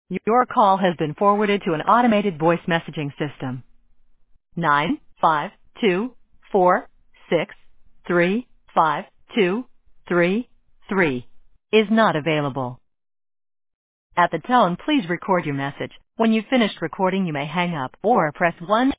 Your call has been forwarded to an automated voice messaging system. 95246352333 is not available. At the tone, please record your message. When you've finished recording, you may hang up or press 1.